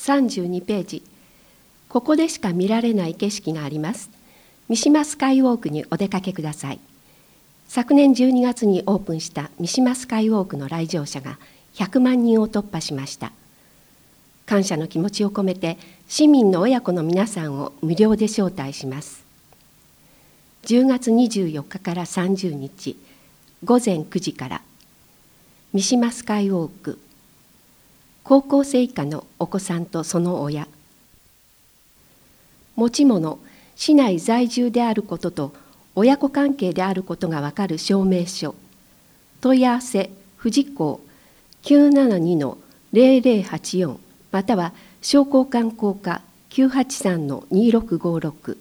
32ページ。ここでしか見られない景色があります。三島スカイウォークにお出かけください。昨年12月にオープンした三島スカイウォークの来場者が100万人を突破しました。感謝の気持ちを込めて市民の親子の皆さんを無料で招待します。10月24日から30日午前9時から三島スカイウォーク、高校生以下のお子さんとその親、持ち物、市内在住であることと親子関係であることがわかる証明書、問い合わせ富士港 972-0084 または商工観光課 983-2656。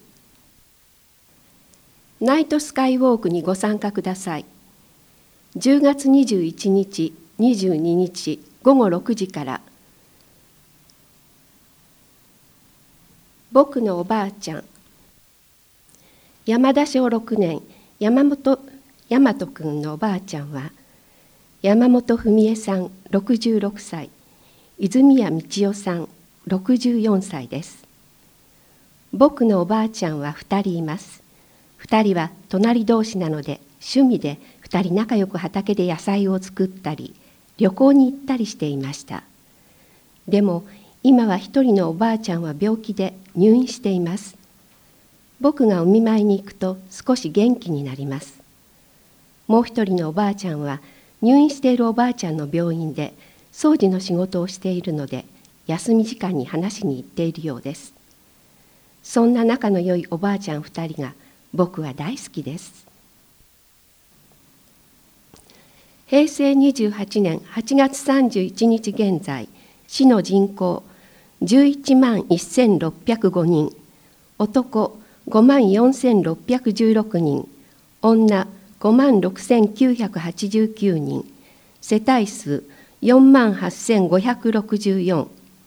ナイトスカイウォークにご参加ください。10月21日、22日午後6時から。僕のおばあちゃん、山田小6年大和くんのおばあちゃんは山本文江さん66歳、泉谷道代さん64歳です。僕のおばあちゃんは2人います。2人は隣同士なので趣味で2人仲良く畑で野菜を作ったり旅行に行ったりしていました。でも今は一人のおばあちゃんは病気で入院しています。僕がお見舞いに行くと少し元気になります。もう一人のおばあちゃんは入院しているおばあちゃんの病院で掃除の仕事をしているので休み時間に話しに行っているようです。そんな仲の良いおばあちゃん2人が僕は大好きです。平成28年8月31日現在、市の人口11万1605人、男5万4616人、女5万6989人、世帯数4万8564。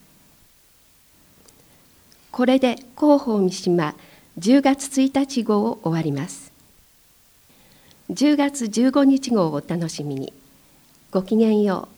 これで広報三島10月1日号を終わります。10月15日号をお楽しみに。ごきげんよう。